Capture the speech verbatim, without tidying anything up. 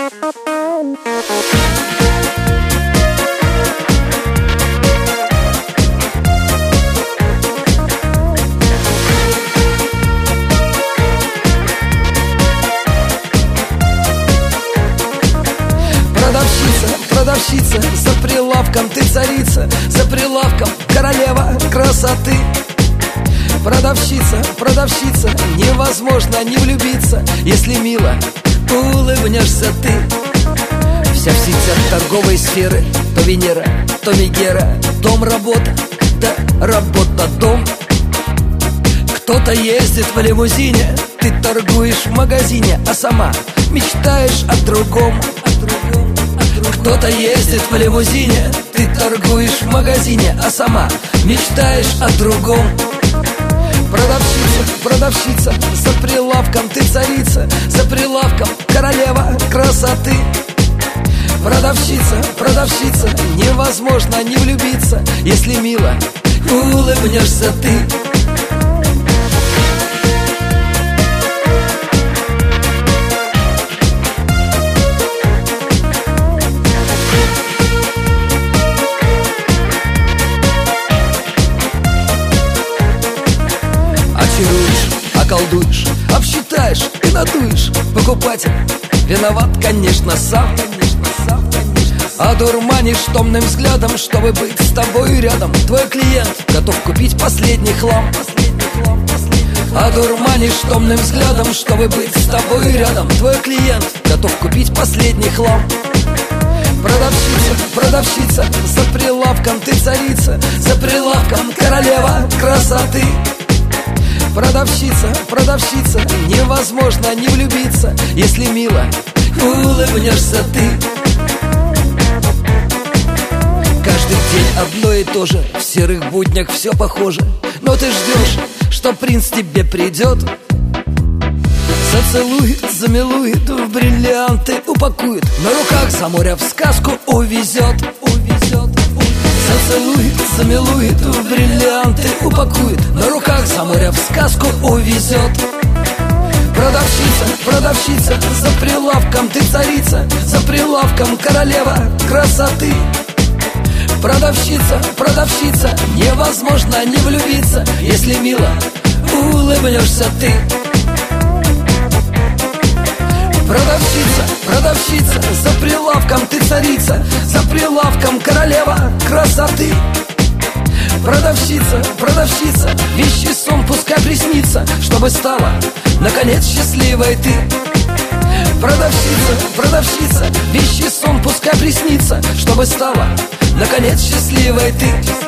Продавщица, за прилавком ты царица, за прилавком королева красоты. Продавщица, продавщица, невозможно не влюбиться, если мило улыбнешься ты. Вся в сетях торговой сферы, то Венера, то Мегера, дом, работа, да работа, дом. Кто-то ездит в лимузине, ты торгуешь в магазине, а сама мечтаешь о другом. Кто-то ездит в лимузине, ты торгуешь в магазине, а сама мечтаешь о другом. Продавщица, продавщица, за прилавком ты царица, за прилавком королева красоты. Продавщица, продавщица, невозможно не влюбиться, если мило улыбнешься ты. Околдуешь, обсчитаешь и надуешь. Покупатель виноват, конечно, сам, конечно, сам, конечно, сам. Одурманишь томным взглядом, чтобы быть с тобой рядом. Твой клиент готов купить последний хлам, последний хлам, последний хлам. Одурманишь томным взглядом, чтобы быть с тобой рядом. Твой клиент готов купить последний хлам. Продавщица, продавщица, за прилавком ты царица, за прилавком королева красоты. Продавщица, продавщица, невозможно не влюбиться, если мило улыбнешься ты. Каждый день одно и то же, в серых буднях все похоже, но ты ждешь, что принц тебе придет, зацелует, замилует, в бриллианты упакует, на руках за море в сказку увезет, увезет. Зацелует, замилует, в бриллианты упакует, на руках за море в сказку увезет. Продавщица, продавщица, за прилавком ты царица, за прилавком королева красоты. Продавщица, продавщица, невозможно не влюбиться, если мило улыбнешься ты. Продавщица, продавщица, за прилавком ты царица, за прилавком королева красоты. Продавщица, продавщица, вещий сон пускай приснится, чтобы стала, наконец, счастливой ты. Продавщица, продавщица, вещий сон пускай приснится, чтобы стала, наконец, счастливой ты.